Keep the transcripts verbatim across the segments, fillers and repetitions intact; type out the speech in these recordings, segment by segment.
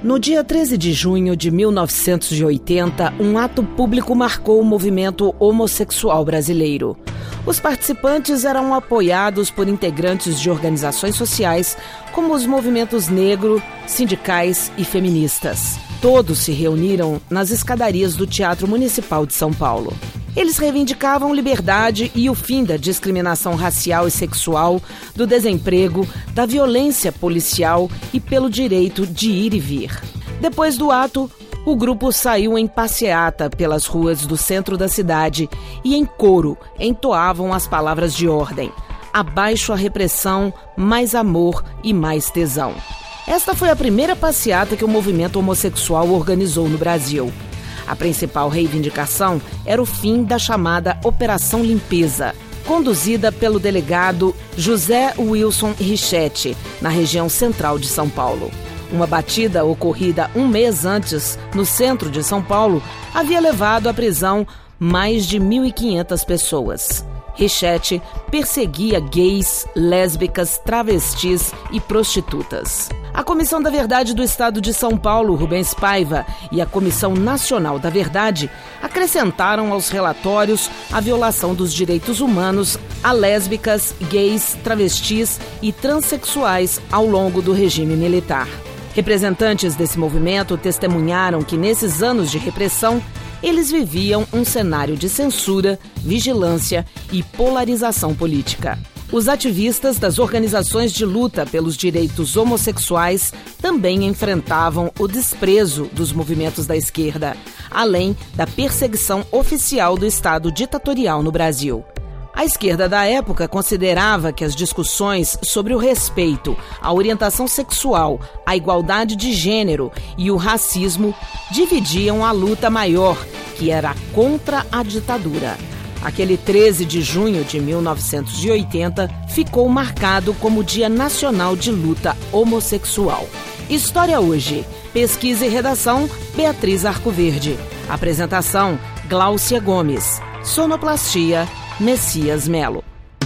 No dia treze de junho de mil novecentos e oitenta, um ato público marcou o movimento homossexual brasileiro. Os participantes eram apoiados por integrantes de organizações sociais, como os movimentos negro, sindicais e feministas. Todos se reuniram nas escadarias do Teatro Municipal de São Paulo. Eles reivindicavam liberdade e o fim da discriminação racial e sexual, do desemprego, da violência policial e pelo direito de ir e vir. Depois do ato, o grupo saiu em passeata pelas ruas do centro da cidade e, em coro, entoavam as palavras de ordem: abaixo a repressão, mais amor e mais tesão. Esta foi a primeira passeata que o movimento homossexual organizou no Brasil. A principal reivindicação era o fim da chamada Operação Limpeza, conduzida pelo delegado José Wilson Richetti, na região central de São Paulo. Uma batida ocorrida um mês antes, no centro de São Paulo, havia levado à prisão mais de mil e quinhentas pessoas. Richetti perseguia gays, lésbicas, travestis e prostitutas. A Comissão da Verdade do Estado de São Paulo, Rubens Paiva, e a Comissão Nacional da Verdade acrescentaram aos relatórios a violação dos direitos humanos a lésbicas, gays, travestis e transexuais ao longo do regime militar. Representantes desse movimento testemunharam que, nesses anos de repressão, eles viviam um cenário de censura, vigilância e polarização política. Os ativistas das organizações de luta pelos direitos homossexuais também enfrentavam o desprezo dos movimentos da esquerda, além da perseguição oficial do Estado ditatorial no Brasil. A esquerda da época considerava que as discussões sobre o respeito à orientação sexual, à igualdade de gênero e o racismo dividiam a luta maior, que era contra a ditadura. Aquele treze de junho de mil novecentos e oitenta ficou marcado como Dia Nacional de Luta Homossexual. História Hoje. Pesquisa e redação, Beatriz Arcoverde. Apresentação, Gláucia Gomes. Sonoplastia, Messias Melo.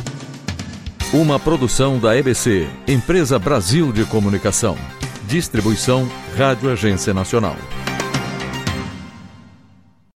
Uma produção da E B C, Empresa Brasil de Comunicação. Distribuição, Rádio Agência Nacional.